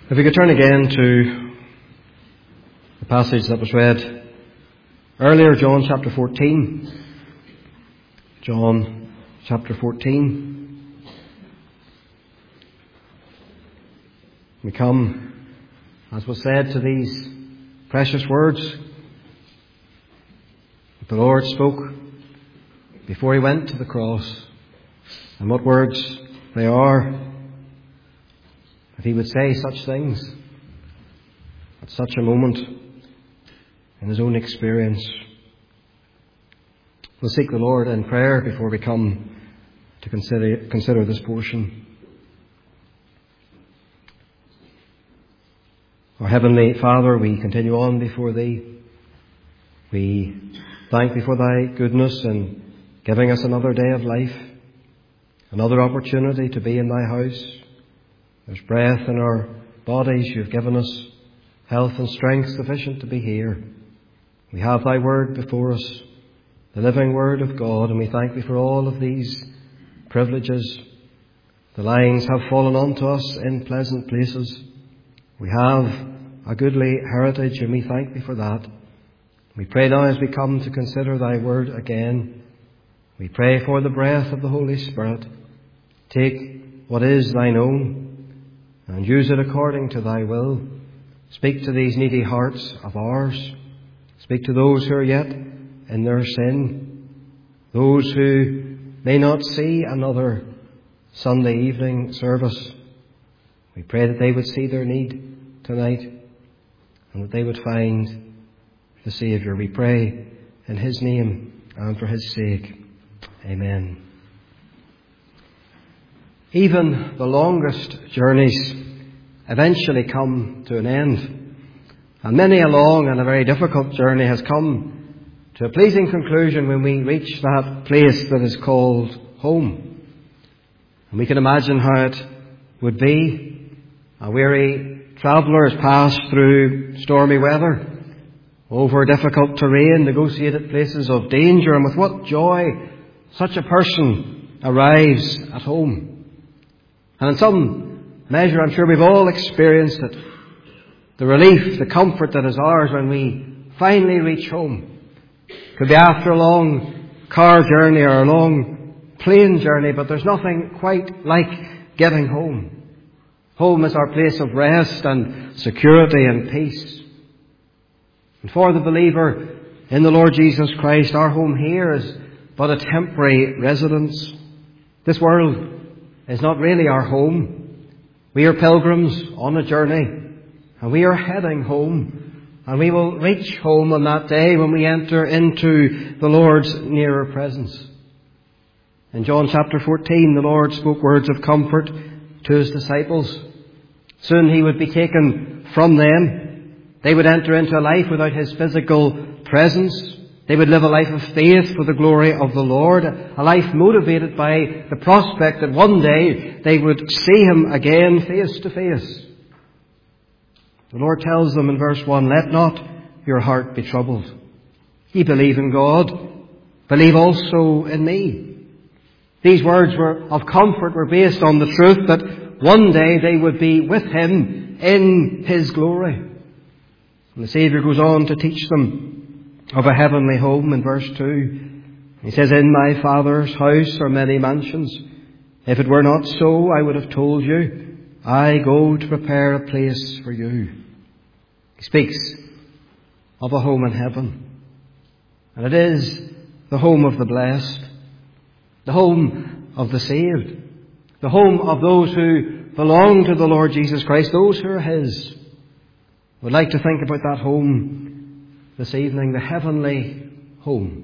If we could turn again to the passage that was read earlier, John chapter 14. John chapter 14. We come, as was said, to these precious words that the Lord spoke before He went to the cross. And what words they are. That He would say such things at such a moment in His own experience. We'll seek the Lord in prayer before we come to consider this portion. Our Heavenly Father, we continue on before Thee. We thank Thee for Thy goodness in giving us another day of life, another opportunity to be in Thy house. There's breath in our bodies. You've given us health and strength sufficient to be here. We have Thy Word before us, the living Word of God, and we thank Thee for all of these privileges. The lines have fallen onto us in pleasant places. We have a goodly heritage, and we thank Thee for that. We pray now as we come to consider Thy Word again, we pray for the breath of the Holy Spirit. Take what is Thine own and use it according to Thy will. Speak to these needy hearts of ours. Speak to those who are yet in their sin, those who may not see another Sunday evening service. We pray that they would see their need tonight and that they would find the Saviour. We pray in His name and for His sake. Amen. Even the longest journeys eventually come to an end. And many a long and a very difficult journey has come to a pleasing conclusion when we reach that place that is called home. And we can imagine how it would be. A weary traveller has passed through stormy weather, over difficult terrain, negotiated places of danger, and with what joy such a person arrives at home. And in some measure, I'm sure we've all experienced it. The relief, the comfort that is ours when we finally reach home. It could be after a long car journey or a long plane journey, but there's nothing quite like getting home. Home is our place of rest and security and peace. And for the believer in the Lord Jesus Christ, our home here is but a temporary residence. This world is not really our home. We are pilgrims on a journey, and we are heading home, and we will reach home on that day when we enter into the Lord's nearer presence. In John chapter 14, the Lord spoke words of comfort to His disciples. Soon He would be taken from them. They would enter into a life without His physical presence. They would live a life of faith for the glory of the Lord, a life motivated by the prospect that one day they would see Him again face to face. The Lord tells them in verse 1, "Let not your heart be troubled. Ye believe in God, believe also in me." These words of comfort were based on the truth that one day they would be with Him in His glory. And the Saviour goes on to teach them of a heavenly home in verse 2. He says, "In my Father's house are many mansions. If it were not so, I would have told you. I go to prepare a place for you." He speaks of a home in heaven. And it is the home of the blessed, the home of the saved, the home of those who belong to the Lord Jesus Christ, those who are His. I would like to think about that home this evening, the heavenly home.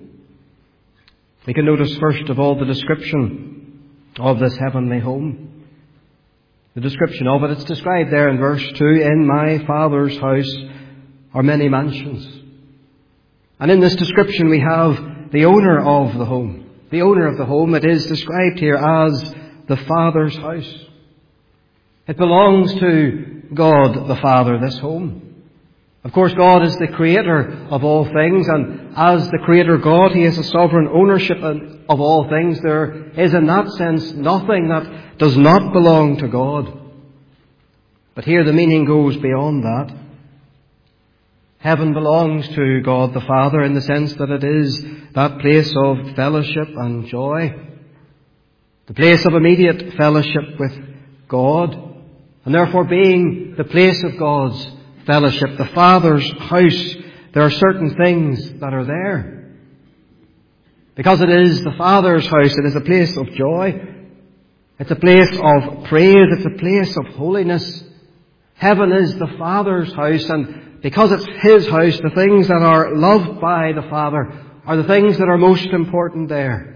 We can notice first of all the description of this heavenly home. The description of it, it's described there in verse 2, "In my Father's house are many mansions." And in this description we have the owner of the home. The owner of the home, it is described here as the Father's house. It belongs to God the Father, this home. Of course, God is the creator of all things, and as the creator God, He has a sovereign ownership of all things. There is in that sense nothing that does not belong to God. But here the meaning goes beyond that. Heaven belongs to God the Father in the sense that it is that place of fellowship and joy, the place of immediate fellowship with God, and therefore being the place of God's fellowship, the Father's house. There are certain things that are there. Because it is the Father's house, it is a place of joy. It's a place of praise. It's a place of holiness. Heaven is the Father's house, and because it's His house, the things that are loved by the Father are the things that are most important there.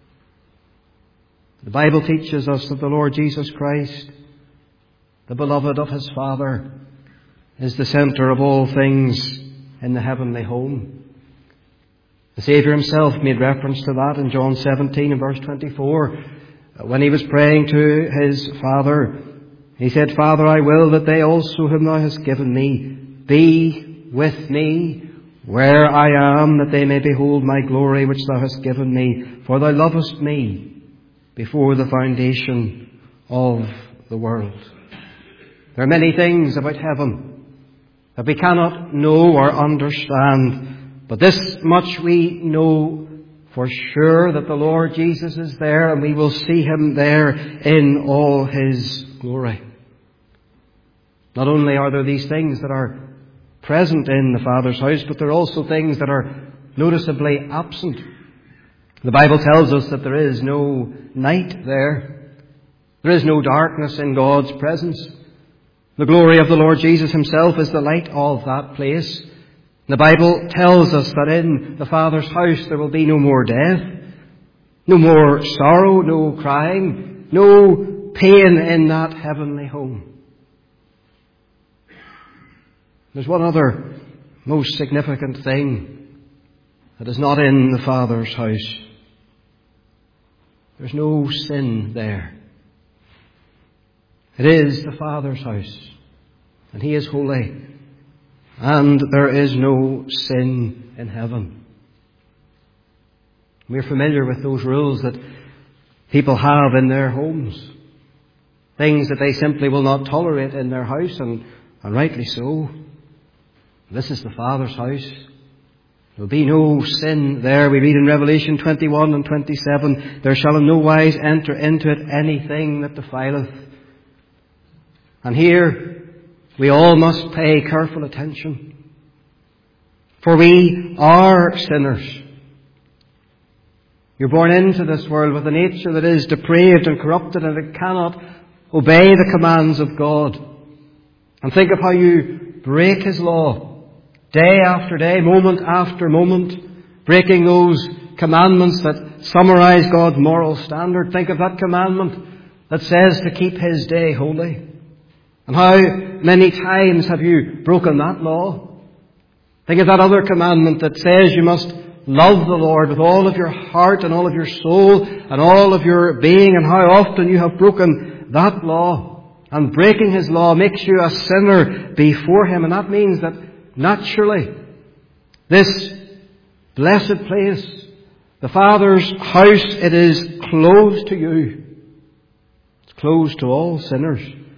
The Bible teaches us that the Lord Jesus Christ, the beloved of His Father, is the centre of all things in the heavenly home. The Saviour Himself made reference to that in John 17 and verse 24. When He was praying to His Father, He said, Father, I will that they also whom Thou hast given Me be with Me where I am, that they may behold My glory which Thou hast given Me. For Thou lovest Me before the foundation of the world. There are many things about heaven that we cannot know or understand, but this much we know for sure, that the Lord Jesus is there, and we will see Him there in all His glory. Not only are there these things that are present in the Father's house, but there are also things that are noticeably absent. The Bible tells us that there is no night there. There is no darkness in God's presence. The glory of the Lord Jesus Himself is the light of that place. The Bible tells us that in the Father's house there will be no more death, no more sorrow, no crying, no pain in that heavenly home. There's one other most significant thing that is not in the Father's house. There's no sin there. It is the Father's house, and He is holy. And there is no sin in heaven. We're familiar with those rules that people have in their homes. Things that they simply will not tolerate in their house, and rightly so. This is the Father's house. There will be no sin there. We read in Revelation 21 and 27, there shall in no wise enter into it anything that defileth. And here, we all must pay careful attention. For we are sinners. You're born into this world with a nature that is depraved and corrupted, and it cannot obey the commands of God. And think of how you break His law day after day, moment after moment, breaking those commandments that summarize God's moral standard. Think of that commandment that says to keep His day holy. And how many times have you broken that law? Think of that other commandment that says you must love the Lord with all of your heart and all of your soul and all of your being, and how often you have broken that law. And breaking His law makes you a sinner before Him. And that means that naturally this blessed place, the Father's house, it is closed to you. It's closed to all sinners.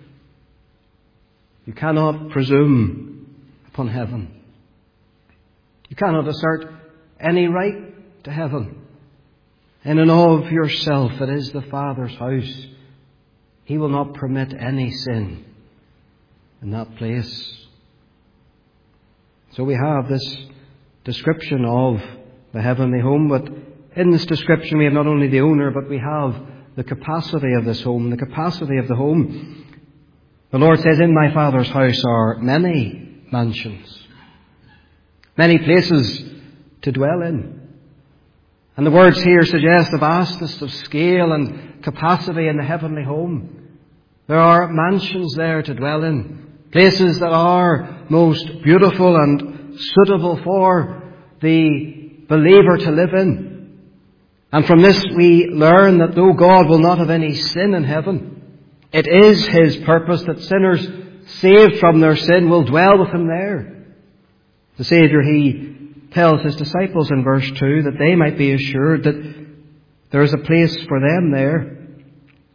You cannot presume upon heaven. You cannot assert any right to heaven. In and of yourself, it is the Father's house. He will not permit any sin in that place. So we have this description of the heavenly home, but in this description we have not only the owner, but we have the capacity of this home, the capacity of the home. The Lord says, in my Father's house are many mansions, many places to dwell in. And the words here suggest the vastness of scale and capacity in the heavenly home. There are mansions there to dwell in, places that are most beautiful and suitable for the believer to live in. And from this we learn that though God will not have any sin in heaven, it is His purpose that sinners saved from their sin will dwell with Him there. The Saviour, He tells His disciples in verse 2 that they might be assured that there is a place for them there.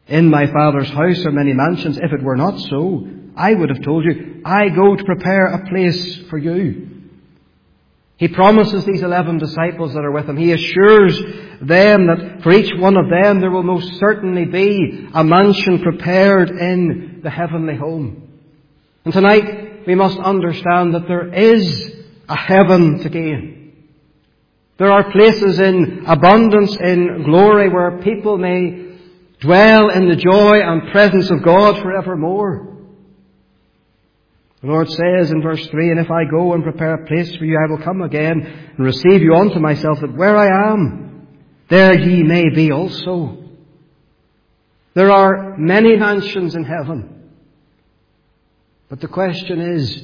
In my Father's house are many mansions. If it were not so, I would have told you, I go to prepare a place for you. He promises these 11 disciples that are with him. He assures them that for each one of them there will most certainly be a mansion prepared in the heavenly home. And tonight we must understand that there is a heaven to gain. There are places in abundance, in glory, where people may dwell in the joy and presence of God forevermore. The Lord says in verse 3, and if I go and prepare a place for you, I will come again and receive you unto myself, that where I am, there ye may be also. There are many mansions in heaven. But the question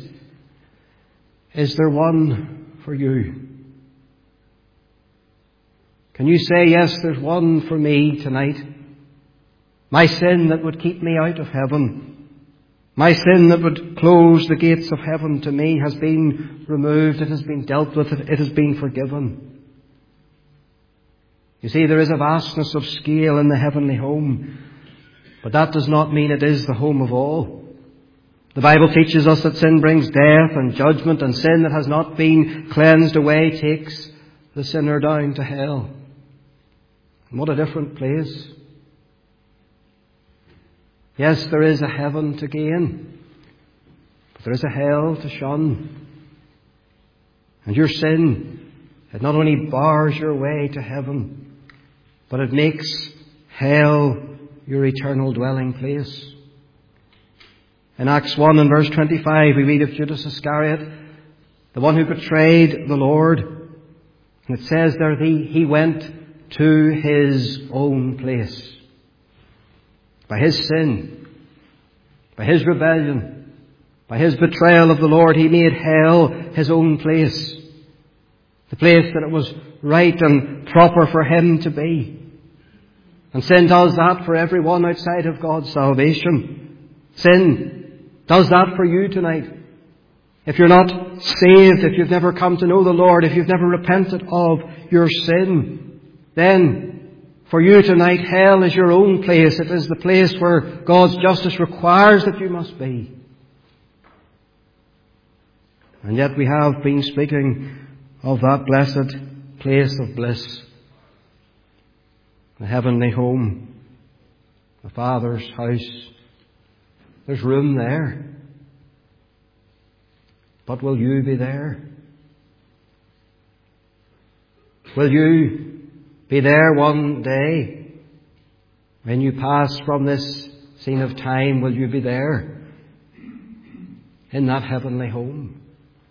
is there one for you? Can you say, yes, there's one for me tonight? My sin that would keep me out of heaven, my sin that would close the gates of heaven to me, has been removed. It has been dealt with. It has been forgiven. You see, there is a vastness of scale in the heavenly home, but that does not mean it is the home of all. The Bible teaches us that sin brings death and judgment, and sin that has not been cleansed away takes the sinner down to hell. And what a different place. Yes, there is a heaven to gain, but there is a hell to shun. And your sin, it not only bars your way to heaven, but it makes hell your eternal dwelling place. In Acts 1 and verse 25, we read of Judas Iscariot, the one who betrayed the Lord. And it says there, he went to his own place. By his sin, by his rebellion, by his betrayal of the Lord, he made hell his own place. The place that it was right and proper for him to be. And sin does that for everyone outside of God's salvation. Sin does that for you tonight. If you're not saved, if you've never come to know the Lord, if you've never repented of your sin, then for you tonight, hell is your own place. It is the place where God's justice requires that you must be. And yet we have been speaking of that blessed place of bliss, the heavenly home, the Father's house. There's room there. But will you be there? Will you be there one day? When you pass from this scene of time, will you be there in that heavenly home?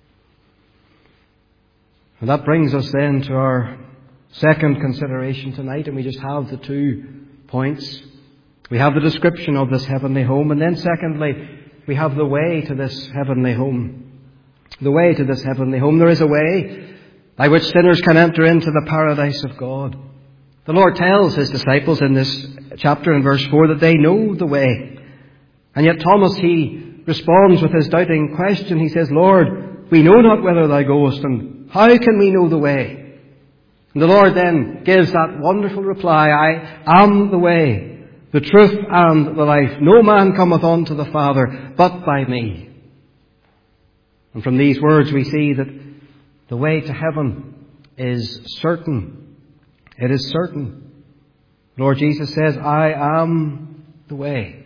And that brings us then to our second consideration tonight, and we just have the 2 points. We have the description of this heavenly home, and then secondly, we have the way to this heavenly home. The way to this heavenly home. There is a way by which sinners can enter into the paradise of God. The Lord tells his disciples in this chapter in verse 4 that they know the way. And yet Thomas, he responds with his doubting question. He says, Lord, we know not whither thou goest, and how can we know the way? And the Lord then gives that wonderful reply, I am the way, the truth, and the life. No man cometh unto the Father but by me. And from these words we see that the way to heaven is certain. It is certain. Lord Jesus says, I am the way.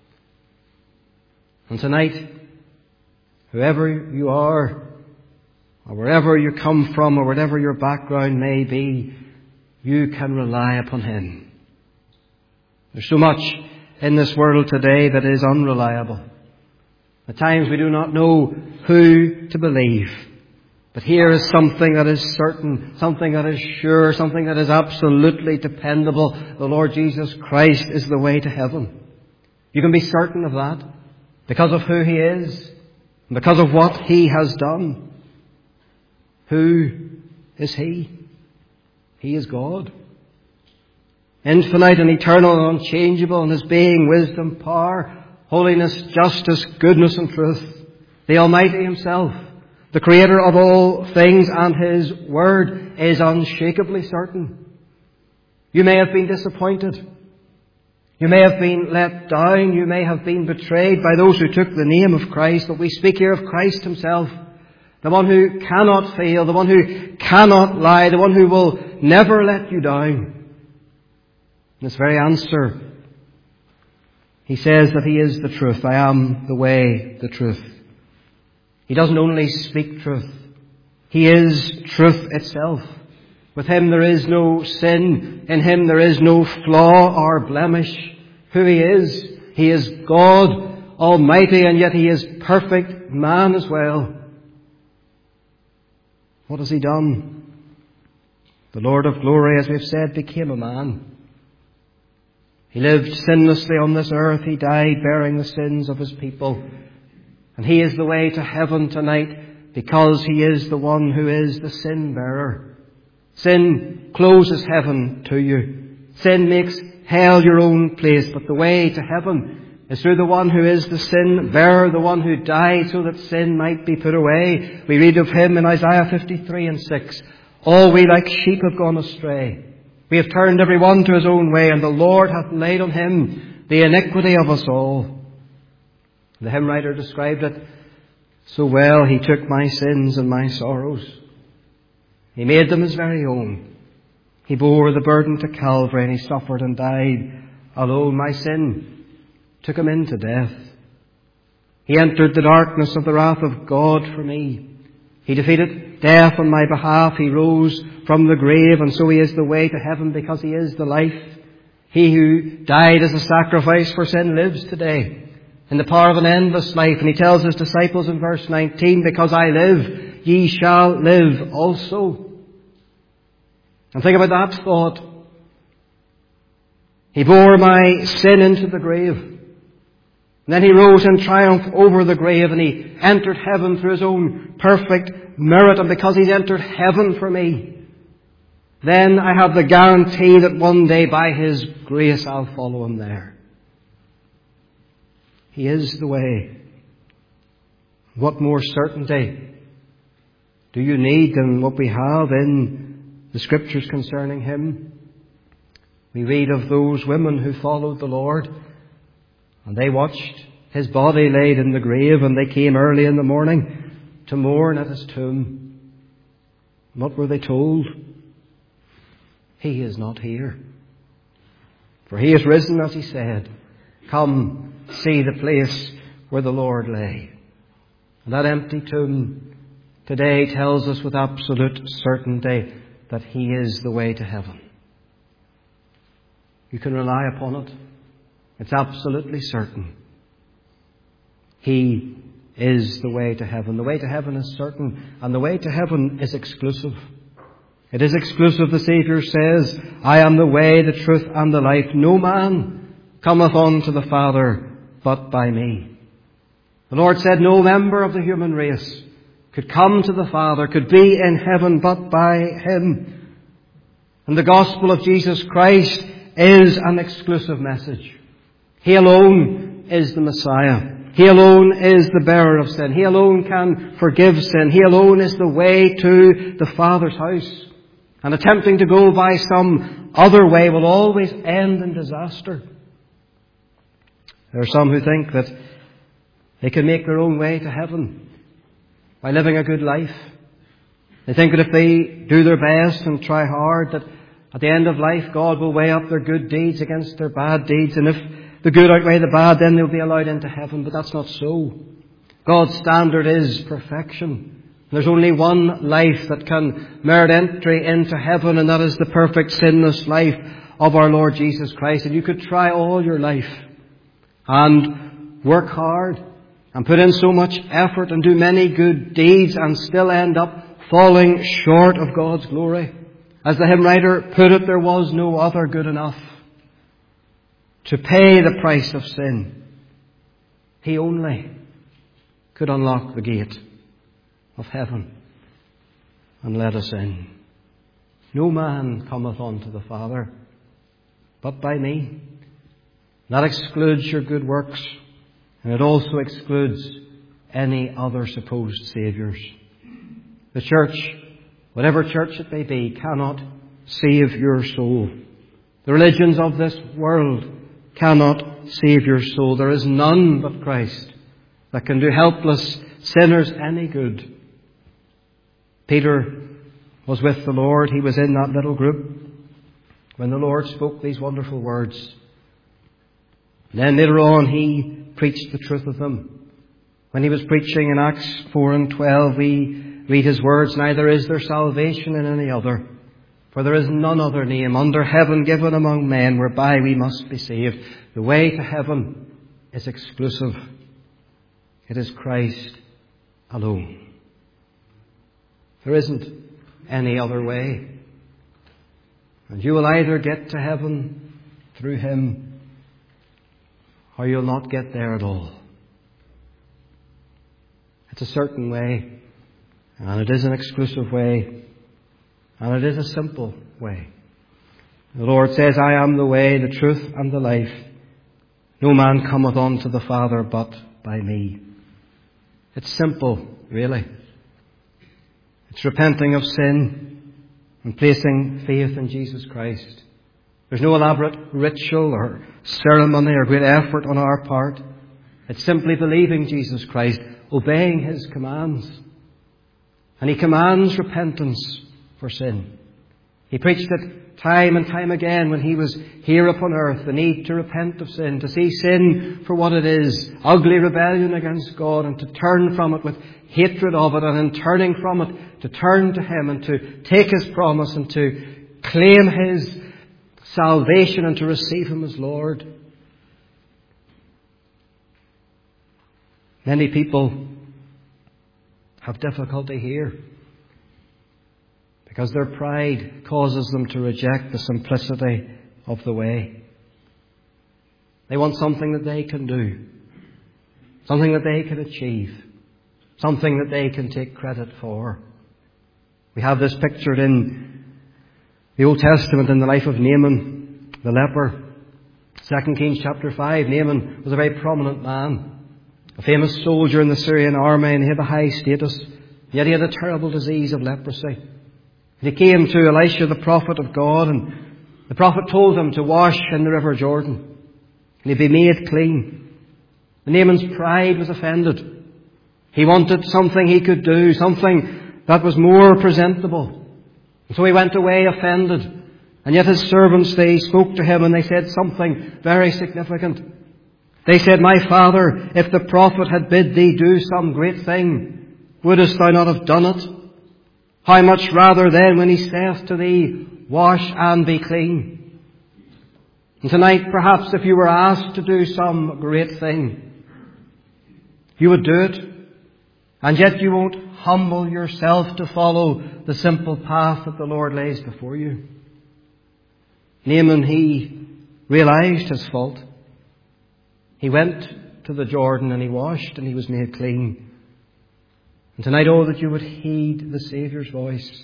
And tonight, whoever you are, or wherever you come from, or whatever your background may be, you can rely upon Him. There's so much in this world today that is unreliable. At times we do not know who to believe. But here is something that is certain, something that is sure, something that is absolutely dependable. The Lord Jesus Christ is the way to heaven. You can be certain of that because of who He is and because of what He has done. Who is He? He is God. Infinite and eternal and unchangeable in His being, wisdom, power, holiness, justice, goodness and truth. The Almighty Himself, the Creator of all things, and His Word is unshakably certain. You may have been disappointed. You may have been let down. You may have been betrayed by those who took the name of Christ. But we speak here of Christ himself, the one who cannot fail, the one who cannot lie, the one who will never let you down. In this very answer, he says that he is the truth. I am the way, the truth. He doesn't only speak truth. He is truth itself. With him there is no sin. In him there is no flaw or blemish. Who he is God Almighty, and yet he is perfect man as well. What has he done? The Lord of glory, as we've said, became a man. He lived sinlessly on this earth. He died bearing the sins of his people. And he is the way to heaven tonight because he is the one who is the sin bearer. Sin closes heaven to you. Sin makes hell your own place. But the way to heaven is through the one who is the sin bearer, the one who died so that sin might be put away. We read of him in Isaiah 53:6. All we like sheep have gone astray. We have turned every one to his own way, and the Lord hath laid on him the iniquity of us all. The hymn writer described it so well. He took my sins and my sorrows. He made them his very own. He bore the burden to Calvary, and he suffered and died alone. My sin took him into death. He entered the darkness of the wrath of God for me. He defeated death on my behalf. He rose from the grave, and so he is the way to heaven because he is the life. He who died as a sacrifice for sin lives today in the power of an endless life. And he tells his disciples in verse 19, because I live, ye shall live also. And think about that thought. He bore my sin into the grave. And then he rose in triumph over the grave, and he entered heaven through his own perfect merit. And because he's entered heaven for me, then I have the guarantee that one day by his grace I'll follow him there. He is the way. What more certainty do you need than what we have in the Scriptures concerning him? We read of those women who followed the Lord, and they watched his body laid in the grave, and they came early in the morning to mourn at his tomb. What were they told? He is not here, for he is risen, as he said. Come, see the place where the Lord lay. And that empty tomb today tells us with absolute certainty that he is the way to heaven. You can rely upon it. It's absolutely certain. He is the way to heaven. The way to heaven is certain, and the way to heaven is exclusive. It is exclusive. The Saviour says, I am the way, the truth, and the life. No man cometh unto the Father but by me. The Lord said no member of the human race could come to the Father, could be in heaven but by him. And the gospel of Jesus Christ is an exclusive message. He alone is the Messiah. He alone is the bearer of sin. He alone can forgive sin. He alone is the way to the Father's house. And attempting to go by some other way will always end in disaster. There are some who think that they can make their own way to heaven by living a good life. They think that if they do their best and try hard, that at the end of life God will weigh up their good deeds against their bad deeds, and if the good outweigh the bad, then they'll be allowed into heaven. But that's not so. God's standard is perfection. There's only one life that can merit entry into heaven, and that is the perfect sinless life of our Lord Jesus Christ. And you could try all your life and work hard and put in so much effort and do many good deeds and still end up falling short of God's glory. As the hymn writer put it, there was no other good enough to pay the price of sin. He only could unlock the gate of heaven and let us in. No man cometh unto the Father but by me. That excludes your good works, and it also excludes any other supposed saviours. The church, whatever church it may be, cannot save your soul. The religions of this world cannot save your soul. There is none but Christ that can do helpless sinners any good. Peter was with the Lord. He was in that little group when the Lord spoke these wonderful words. And then later on he preached the truth of them. When he was preaching in Acts 4 and 12, we read his words, "Neither is there salvation in any other, for there is none other name under heaven given among men whereby we must be saved." The way to heaven is exclusive. It is Christ alone. There isn't any other way. And you will either get to heaven through him, or you'll not get there at all. It's a certain way, and it is an exclusive way, and it is a simple way. The Lord says, "I am the way, the truth, and the life. No man cometh unto the Father but by me." It's simple, really. It's repenting of sin and placing faith in Jesus Christ. There's no elaborate ritual or ceremony or great effort on our part. It's simply believing Jesus Christ, obeying his commands. And he commands repentance for sin. He preached it time and time again when he was here upon earth, the need to repent of sin, to see sin for what it is, ugly rebellion against God, and to turn from it with hatred of it, and in turning from it, to turn to him and to take his promise and to claim his salvation and to receive him as Lord. Many people have difficulty here because their pride causes them to reject the simplicity of the way. They want something that they can do, something that they can achieve, something that they can take credit for. We have this pictured in the Old Testament in the life of Naaman, the leper. 2 Kings chapter 5, Naaman was a very prominent man, a famous soldier in the Syrian army, and he had a high status. Yet he had a terrible disease of leprosy. And he came to Elisha, the prophet of God, and the prophet told him to wash in the river Jordan, and he'd be made clean. And Naaman's pride was offended. He wanted something he could do, something that was more presentable. And so he went away offended. And yet his servants, they spoke to him and they said something very significant. They said, "My father, if the prophet had bid thee do some great thing, wouldest thou not have done it? How much rather then when he saith to thee, wash and be clean?" And tonight, perhaps if you were asked to do some great thing, you would do it. And yet you won't humble yourself to follow the simple path that the Lord lays before you. Naaman, he realized his fault. He went to the Jordan and he washed and he was made clean. And tonight, oh, that you would heed the Saviour's voice.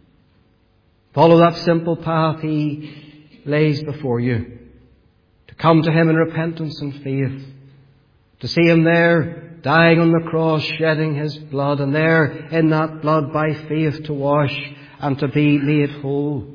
Follow that simple path he lays before you. To come to him in repentance and faith. To see him there dying on the cross, shedding his blood, and there in that blood by faith to wash and to be made whole.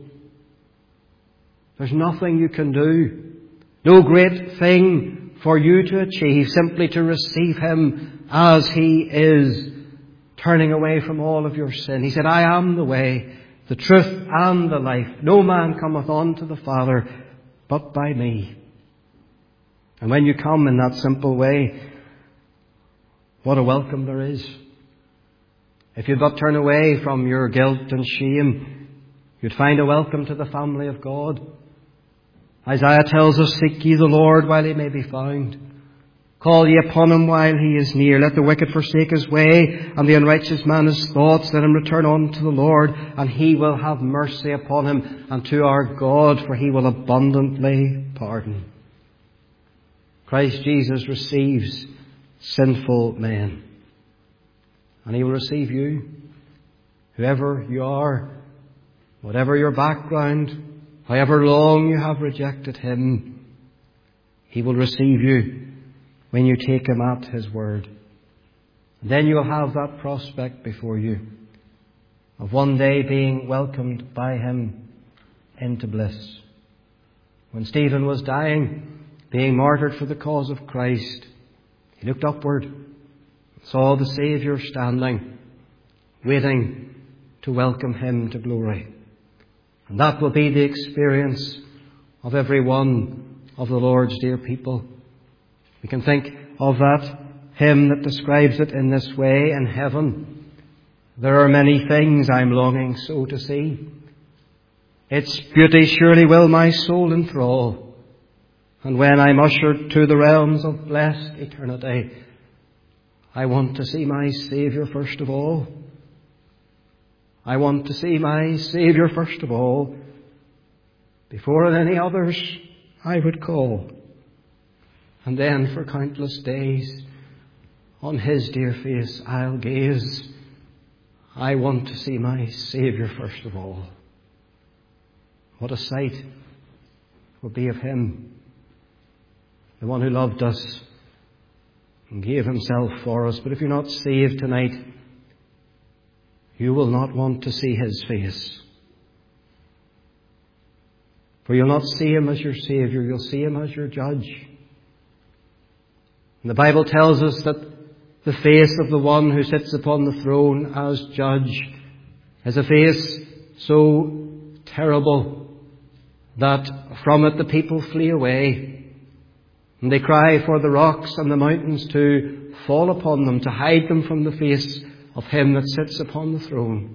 There's nothing you can do, no great thing for you to achieve, simply to receive him as he is, turning away from all of your sin. He said, "I am the way, the truth, and the life. No man cometh unto the Father but by me." And when you come in that simple way, what a welcome there is. If you'd but turn away from your guilt and shame, you'd find a welcome to the family of God. Isaiah tells us, "Seek ye the Lord while he may be found. Call ye upon him while he is near. Let the wicked forsake his way, and the unrighteous man his thoughts. Let him return unto the Lord, and he will have mercy upon him, and to our God, for he will abundantly pardon." Christ Jesus receives sinful men. And he will receive you, whoever you are, whatever your background, however long you have rejected him. He will receive you when you take him at his word. And then you will have that prospect before you of one day being welcomed by him into bliss. When Stephen was dying, being martyred for the cause of Christ, he looked upward, saw the Saviour standing, waiting to welcome him to glory. And that will be the experience of every one of the Lord's dear people. We can think of that hymn that describes it in this way: in heaven there are many things I'm longing so to see. Its beauty surely will my soul enthrall, and when I'm ushered to the realms of blessed eternity, I want to see my Saviour first of all. I want to see my Saviour first of all, before on any others I would call. And then for countless days on his dear face I'll gaze. I want to see my Saviour first of all. What a sight will be of him, the one who loved us and gave himself for us. But if you're not saved tonight, you will not want to see his face. For you'll not see him as your Saviour, you'll see him as your judge. And the Bible tells us that the face of the one who sits upon the throne as judge is a face so terrible that from it the people flee away. And they cry for the rocks and the mountains to fall upon them, to hide them from the face of him that sits upon the throne.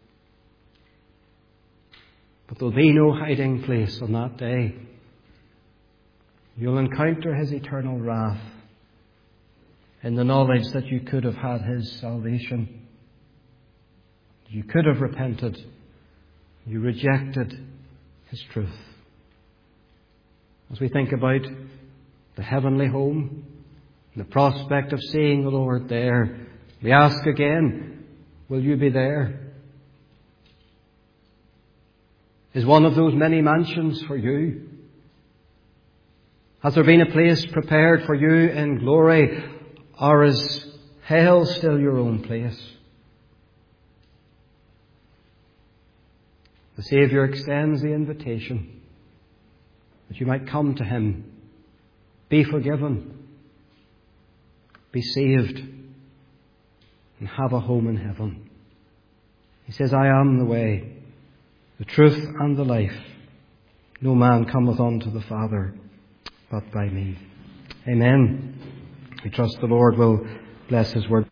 But there'll be no hiding place on that day. You'll encounter his eternal wrath in the knowledge that you could have had his salvation. You could have repented. You rejected his truth. As we think about the heavenly home and the prospect of seeing the Lord there, we ask again, will you be there? Is one of those many mansions for you? Has there been a place prepared for you in glory, or is hell still your own place? The Saviour extends the invitation that you might come to him, be forgiven, be saved, and have a home in heaven. He says, I am the way, the truth, and the life. No man cometh unto the Father but by me. Amen. We trust the Lord will bless his word.